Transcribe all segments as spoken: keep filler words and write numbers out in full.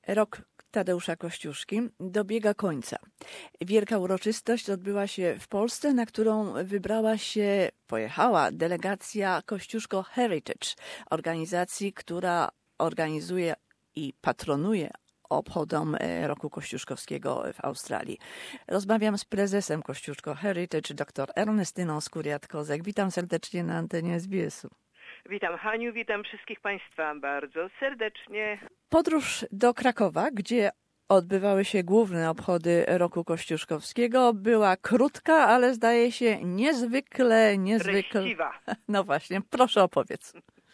Rok Tadeusza Kościuszki dobiega końca. Wielka uroczystość odbyła się w Polsce, na którą wybrała się, pojechała delegacja Kościuszko Heritage, organizacji, która organizuje i patronuje obchodom Roku Kościuszkowskiego w Australii. Rozmawiam z prezesem Kościuszko Heritage, dr Ernestyną Skuriat-Kozek. Witam serdecznie na antenie S B S-u. Witam Haniu, witam wszystkich Państwa bardzo serdecznie. Podróż do Krakowa, gdzie odbywały się główne obchody Roku Kościuszkowskiego, była krótka, ale zdaje się niezwykle, niezwykle... Treściwa. No właśnie, proszę opowiedz.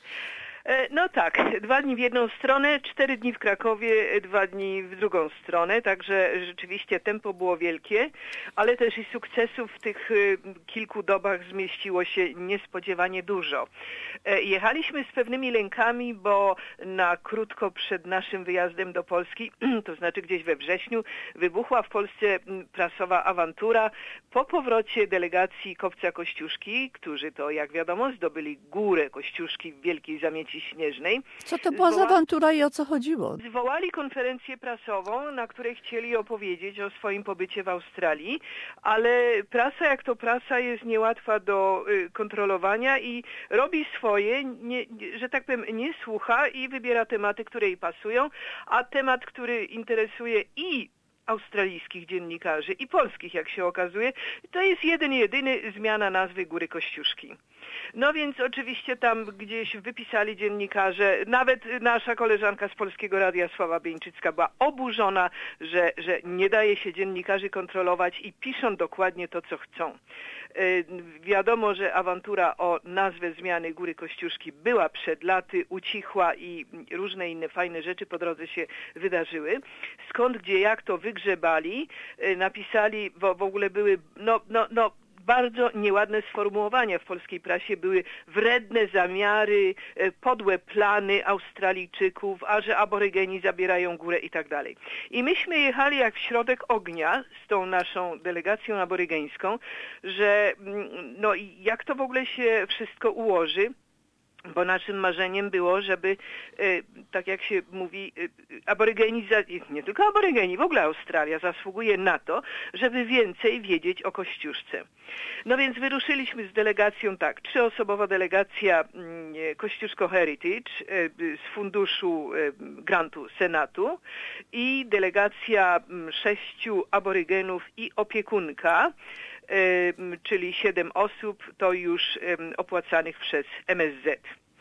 No tak, dwa dni w jedną stronę, cztery dni w Krakowie, dwa dni w drugą stronę, także rzeczywiście tempo było wielkie, ale też i sukcesów w tych kilku dobach zmieściło się niespodziewanie dużo. Jechaliśmy z pewnymi lękami, bo na krótko przed naszym wyjazdem do Polski, to znaczy gdzieś we wrześniu, wybuchła w Polsce prasowa awantura po powrocie delegacji Kopca Kościuszki, którzy to, jak wiadomo, zdobyli górę Kościuszki w Wielkiej Zamieci Śnieżnej. Co to była za awantura i o co chodziło? Zwołali konferencję prasową, na której chcieli opowiedzieć o swoim pobycie w Australii, ale prasa jak to prasa jest niełatwa do y, kontrolowania i robi swoje, nie, że tak powiem, nie słucha i wybiera tematy, które jej pasują, a temat, który interesuje i australijskich dziennikarzy i polskich, jak się okazuje, to jest jeden jedyny zmiana nazwy Góry Kościuszki. No więc oczywiście tam gdzieś wypisali dziennikarze, nawet nasza koleżanka z Polskiego Radia Sława Bieńczycka była oburzona, że, że nie daje się dziennikarzy kontrolować i piszą dokładnie to, co chcą. Yy, wiadomo, że awantura o nazwę zmiany Góry Kościuszki była przed laty, ucichła i różne inne fajne rzeczy po drodze się wydarzyły. Skąd, gdzie, jak to wygrzebali, yy, napisali, bo w ogóle były, no, no, no, bardzo nieładne sformułowania w polskiej prasie, były wredne zamiary, podłe plany Australijczyków, a że aborygeni zabierają górę i tak dalej. I myśmy jechali jak w środek ognia z tą naszą delegacją aborygeńską, że no jak to w ogóle się wszystko ułoży, bo naszym marzeniem było, żeby, tak jak się mówi, aborygeni, nie tylko aborygeni, w ogóle Australia zasługuje na to, żeby więcej wiedzieć o Kościuszce. No więc wyruszyliśmy z delegacją, tak, trzyosobowa delegacja Kościuszko Heritage z funduszu grantu Senatu i delegacja sześciu aborygenów i opiekunka, czyli siedem osób, to już opłacanych przez M S Z.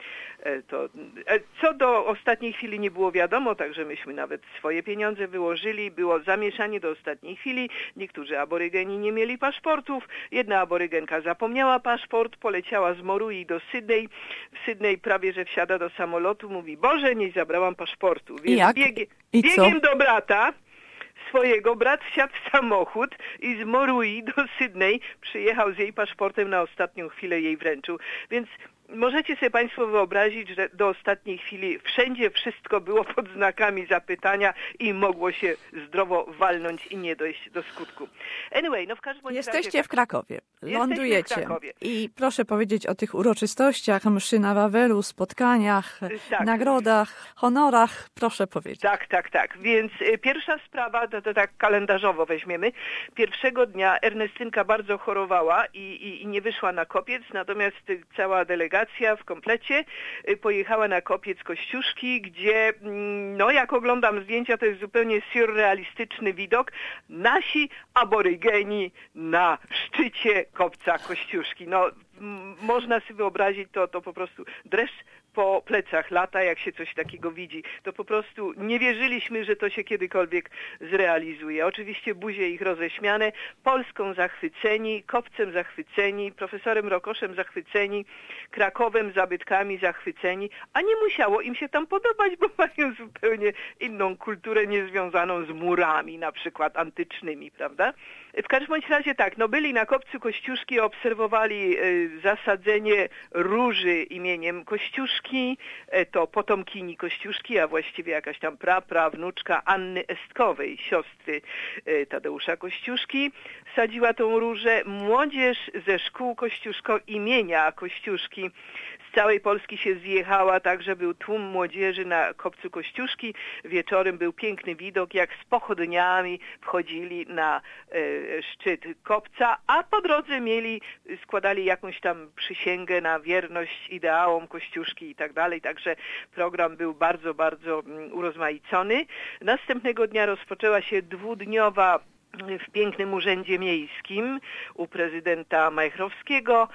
To, co do ostatniej chwili nie było wiadomo, także myśmy nawet swoje pieniądze wyłożyli, było zamieszanie do ostatniej chwili, niektórzy aborygeni nie mieli paszportów, jedna aborygenka zapomniała paszport, poleciała z Morui do Sydney, w Sydney prawie że wsiada do samolotu, mówi: Boże, nie zabrałam paszportu, więc I jak? Biegi, I biegiem co? do brata swojego, brat wsiadł w samochód i z Morui do Sydney przyjechał z jej paszportem, na ostatnią chwilę jej wręczył, więc możecie sobie Państwo wyobrazić, że do ostatniej chwili wszędzie wszystko było pod znakami zapytania i mogło się zdrowo walnąć i nie dojść do skutku. Anyway, no w każdym razie... Jesteście w Krakowie, lądujecie. Jesteśmy w Krakowie. I proszę powiedzieć o tych uroczystościach, mszy na Wawelu, spotkaniach, tak. nagrodach, honorach. Proszę powiedzieć. Tak, tak, tak. Więc y, pierwsza sprawa, to, to tak kalendarzowo weźmiemy. Pierwszego dnia Ernestynka bardzo chorowała i, i, i nie wyszła na kopiec, natomiast y, cała delegacja w komplecie pojechała na kopiec Kościuszki, gdzie, no jak oglądam zdjęcia, to jest zupełnie surrealistyczny widok. Nasi aborygeni na szczycie kopca Kościuszki. No, m- można sobie wyobrazić to, to po prostu dreszcz po plecach lata, jak się coś takiego widzi. To po prostu nie wierzyliśmy, że to się kiedykolwiek zrealizuje. Oczywiście buzie ich roześmiane, Polską zachwyceni, kopcem zachwyceni, profesorem Rokoszem zachwyceni, Krakowem, zabytkami zachwyceni, a nie musiało im się tam podobać, bo mają zupełnie inną kulturę niezwiązaną z murami, na przykład antycznymi, prawda? W każdym bądź razie tak, no byli na kopcu Kościuszki, obserwowali y, zasadzenie róży imieniem Kościuszki, y, to potomkini Kościuszki, a właściwie jakaś tam pra, prawnuczka Anny Estkowej, siostry y, Tadeusza Kościuszki, sadziła tą różę. Młodzież ze szkół Kościuszko imienia Kościuszki z całej Polski się zjechała, także był tłum młodzieży na kopcu Kościuszki. Wieczorem był piękny widok, jak z pochodniami wchodzili na e, szczyt kopca, a po drodze mieli, składali jakąś tam przysięgę na wierność ideałom Kościuszki i tak dalej. Także program był bardzo, bardzo urozmaicony. Następnego dnia rozpoczęła się dwudniowa w pięknym urzędzie miejskim u prezydenta Majchrowskiego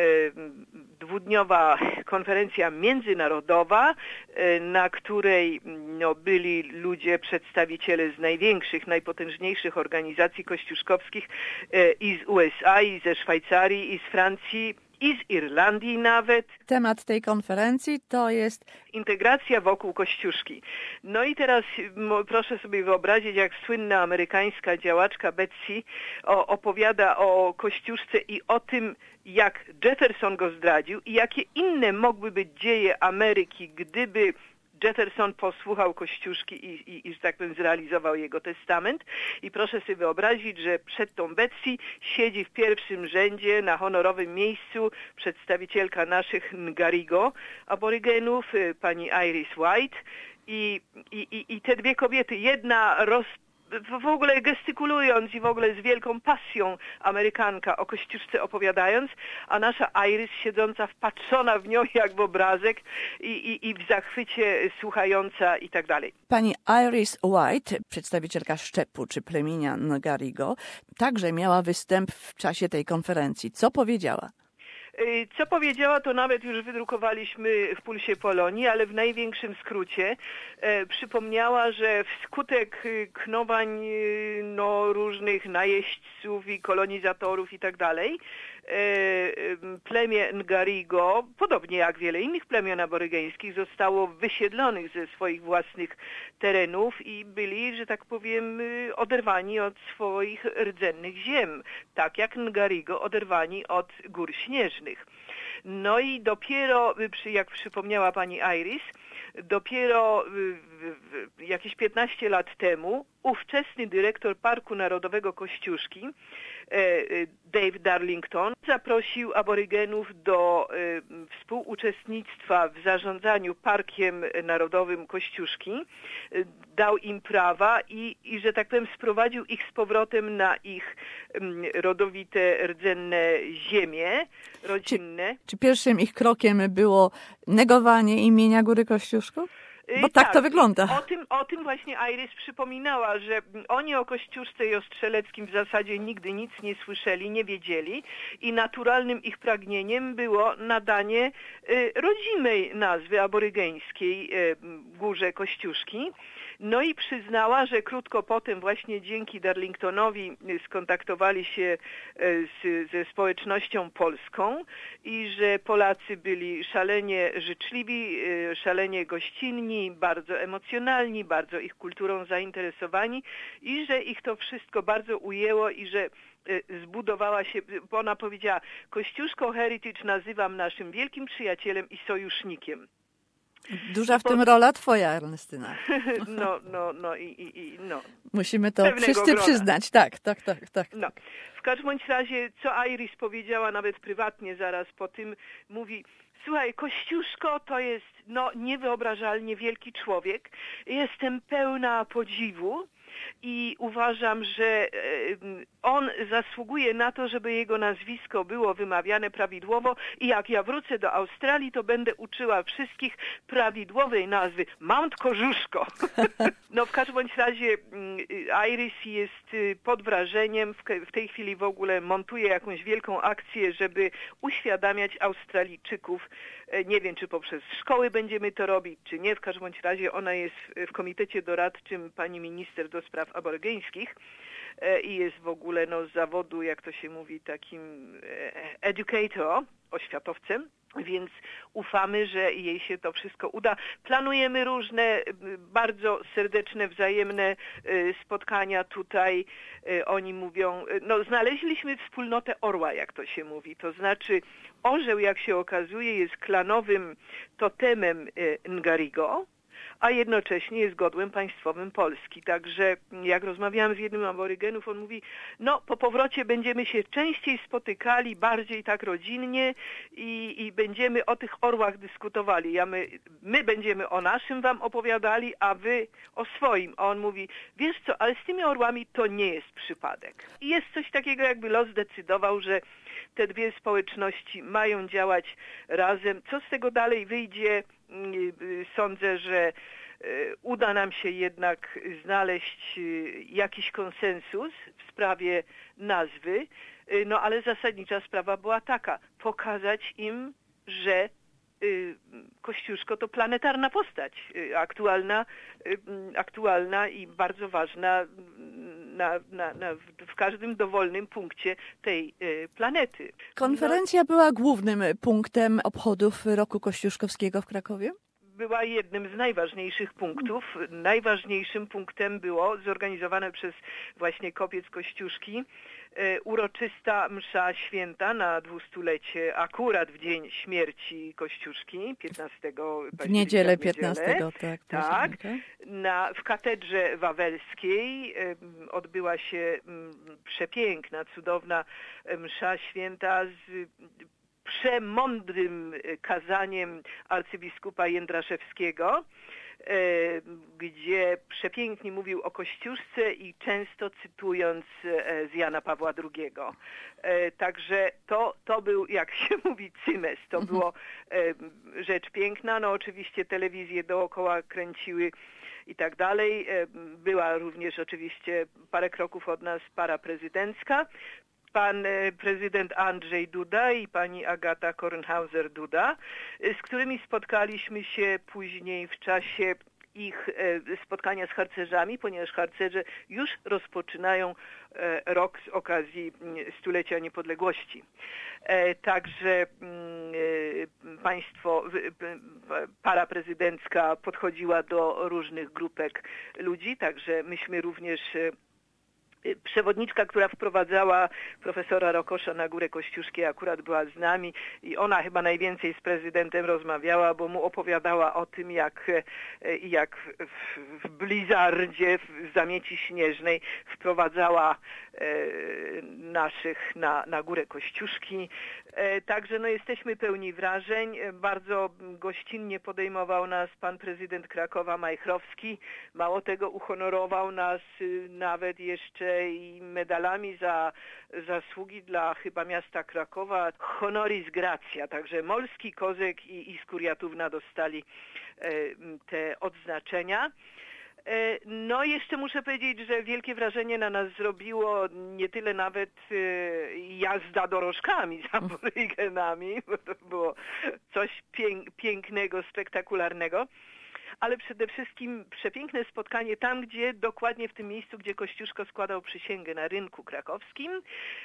dwudniowa konferencja międzynarodowa, na której no, byli ludzie, przedstawiciele z największych, najpotężniejszych organizacji kościuszkowskich i z U S A, i ze Szwajcarii, i z Francji, i z Irlandii nawet. Temat tej konferencji to jest integracja wokół Kościuszki. No i teraz proszę sobie wyobrazić, jak słynna amerykańska działaczka Betsy o, opowiada o Kościuszce i o tym, jak Jefferson go zdradził i jakie inne mogły być dzieje Ameryki, gdyby Jefferson posłuchał Kościuszki i, i, i, że tak powiem, zrealizował jego testament. I proszę sobie wyobrazić, że przed tą Betsy siedzi w pierwszym rzędzie na honorowym miejscu przedstawicielka naszych Ngarigo, aborygenów, pani Iris White. I, i, i te dwie kobiety, jedna roz w ogóle gestykulując i w ogóle z wielką pasją Amerykanka o Kościuszce opowiadając, a nasza Iris siedząca wpatrzona w nią jak w obrazek i, i, i w zachwycie słuchająca i tak dalej. Pani Iris White, przedstawicielka szczepu czy plemienia Ngarigo, także miała występ w czasie tej konferencji. Co powiedziała? Co powiedziała, to nawet już wydrukowaliśmy w Pulsie Polonii, ale w największym skrócie e, przypomniała, że wskutek knowań no, różnych najeźdźców i kolonizatorów i tak dalej, plemię Ngarigo, podobnie jak wiele innych plemion aborygeńskich, zostało wysiedlonych ze swoich własnych terenów i byli, że tak powiem, oderwani od swoich rdzennych ziem, tak jak Ngarigo oderwani od gór śnieżnych. No i dopiero, jak przypomniała pani Iris, dopiero jakieś piętnaście lat temu ówczesny dyrektor Parku Narodowego Kościuszki, Dave Darlington, zaprosił aborygenów do współuczestnictwa w zarządzaniu Parkiem Narodowym Kościuszki, dał im prawa i, i, że tak powiem, sprowadził ich z powrotem na ich rodowite, rdzenne ziemie rodzinne. Czy, czy pierwszym ich krokiem było negowanie imienia Góry Kościuszko? Bo tak, tak to wygląda. O tym, o tym właśnie Iris przypominała, że oni o Kościuszce i o Strzeleckim w zasadzie nigdy nic nie słyszeli, nie wiedzieli i naturalnym ich pragnieniem było nadanie y, rodzimej nazwy aborygeńskiej y, Górze Kościuszki. No i przyznała, że krótko potem właśnie dzięki Darlingtonowi skontaktowali się z, ze społecznością polską i że Polacy byli szalenie życzliwi, szalenie gościnni, bardzo emocjonalni, bardzo ich kulturą zainteresowani i że ich to wszystko bardzo ujęło i że zbudowała się, bo ona powiedziała, Kościuszko Heritage nazywam naszym wielkim przyjacielem i sojusznikiem. Duża w tym rola twoja, Ernestyna. No, no, no i, i, i no. Musimy to Pewnego wszyscy grona. przyznać. Tak, tak, tak, tak. No. W każdym bądź razie, co Iris powiedziała nawet prywatnie zaraz po tym, mówi, słuchaj, Kościuszko to jest no niewyobrażalnie wielki człowiek. Jestem pełna podziwu i uważam, że on zasługuje na to, żeby jego nazwisko było wymawiane prawidłowo i jak ja wrócę do Australii, to będę uczyła wszystkich prawidłowej nazwy Mount Kosciuszko. No w każdym bądź razie Iris jest pod wrażeniem, w tej chwili w ogóle montuje jakąś wielką akcję, żeby uświadamiać Australijczyków, nie wiem czy poprzez szkoły będziemy to robić, czy nie, w każdym bądź razie ona jest w komitecie doradczym pani minister do spraw aborygeńskich i jest w ogóle no, z zawodu, jak to się mówi, takim educator, oświatowcem, więc ufamy, że jej się to wszystko uda. Planujemy różne bardzo serdeczne, wzajemne spotkania tutaj. Oni mówią, no znaleźliśmy wspólnotę orła, jak to się mówi, to znaczy orzeł, jak się okazuje, jest klanowym totemem Ngarigo, a jednocześnie jest godłem państwowym Polski. Także jak rozmawiałam z jednym aborygenów, on mówi, no po powrocie będziemy się częściej spotykali, bardziej tak rodzinnie i, i będziemy o tych orłach dyskutowali. Ja my, my będziemy o naszym wam opowiadali, a wy o swoim. A on mówi, wiesz co, ale z tymi orłami to nie jest przypadek. I jest coś takiego, jakby los zdecydował, że te dwie społeczności mają działać razem. Co z tego dalej wyjdzie? Sądzę, że uda nam się jednak znaleźć jakiś konsensus w sprawie nazwy, no ale zasadnicza sprawa była taka, pokazać im, że Kościuszko to planetarna postać, aktualna, aktualna i bardzo ważna na, na, na, w każdym dowolnym punkcie tej planety. Konferencja no, była głównym punktem obchodów roku kościuszkowskiego w Krakowie? Była jednym z najważniejszych punktów. Najważniejszym punktem było zorganizowane przez właśnie Kopiec Kościuszki uroczysta msza święta na dwustulecie, akurat w dzień śmierci Kościuszki, piętnastego października. W niedzielę piętnastego, tak. Tak. Na, w katedrze wawelskiej odbyła się przepiękna, cudowna msza święta z przemądrym kazaniem arcybiskupa Jędraszewskiego, gdzie przepięknie mówił o Kościuszce i często cytując z Jana Pawła drugiego. Także to, to był, jak się mówi, cymes. To było rzecz piękna. No oczywiście telewizje dookoła kręciły i tak dalej. Była również oczywiście parę kroków od nas para prezydencka. Pan prezydent Andrzej Duda i pani Agata Kornhauser-Duda, z którymi spotkaliśmy się później w czasie ich spotkania z harcerzami, ponieważ harcerze już rozpoczynają rok z okazji stulecia niepodległości. Także państwo, para prezydencka podchodziła do różnych grupek ludzi, także myśmy również przewodniczka, która wprowadzała profesora Rokosza na Górę Kościuszki, akurat była z nami i ona chyba najwięcej z prezydentem rozmawiała, bo mu opowiadała o tym, jak, jak w blizzardzie, w zamieci śnieżnej wprowadzała naszych na, na Górę Kościuszki. Także no, jesteśmy pełni wrażeń. Bardzo gościnnie podejmował nas pan prezydent Krakowa Majchrowski. Mało tego, uhonorował nas nawet jeszcze i medalami za zasługi dla chyba miasta Krakowa. Honoris gratia. Także Molski, Kozek i, i Skuriatówna dostali te odznaczenia. No jeszcze muszę powiedzieć, że wielkie wrażenie na nas zrobiło nie tyle nawet jazda dorożkami z aborygenami, bo to było coś pięknego, spektakularnego, ale przede wszystkim przepiękne spotkanie tam, gdzie dokładnie w tym miejscu, gdzie Kościuszko składał przysięgę na rynku krakowskim.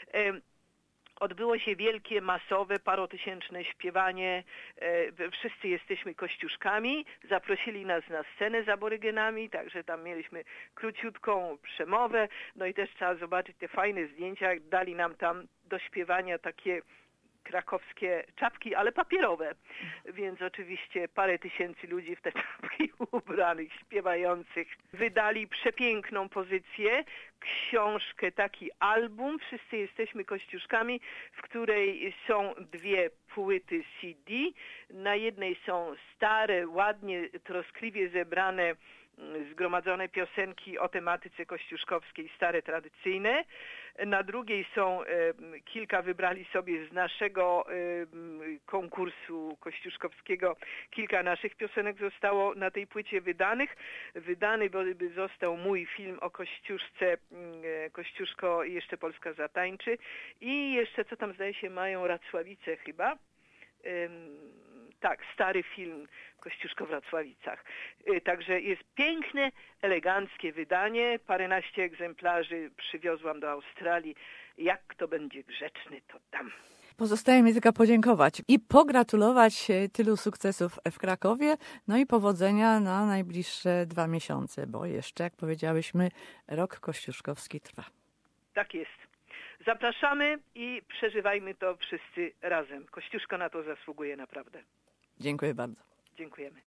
Odbyło się wielkie, masowe, parotysięczne śpiewanie. Wszyscy jesteśmy Kościuszkami. Zaprosili nas na scenę z aborygenami, także tam mieliśmy króciutką przemowę. No i też trzeba zobaczyć te fajne zdjęcia. Dali nam tam do śpiewania takie krakowskie czapki, ale papierowe. Więc oczywiście parę tysięcy ludzi w te czapki ubranych, śpiewających. Wydali przepiękną pozycję, książkę, taki album, Wszyscy jesteśmy Kościuszkami, w której są dwie płyty C D. Na jednej są stare, ładnie, troskliwie zebrane, zgromadzone piosenki o tematyce kościuszkowskiej, stare, tradycyjne. Na drugiej są, e, kilka wybrali sobie z naszego e, konkursu kościuszkowskiego, kilka naszych piosenek zostało na tej płycie wydanych. Wydany by został mój film o Kościuszce, e, Kościuszko i jeszcze Polska zatańczy. I jeszcze, co tam zdaje się, mają Racławice chyba. E, Tak, stary film Kościuszko w Racławicach. Także jest piękne, eleganckie wydanie. Paręnaście egzemplarzy przywiozłam do Australii. Jak kto będzie grzeczny, to dam. Pozostaje mi tylko podziękować i pogratulować tylu sukcesów w Krakowie, no i powodzenia na najbliższe dwa miesiące, bo jeszcze, jak powiedziałyśmy, rok kościuszkowski trwa. Tak jest. Zapraszamy i przeżywajmy to wszyscy razem. Kościuszko na to zasługuje naprawdę. Dziękuję bardzo. Dziękujemy.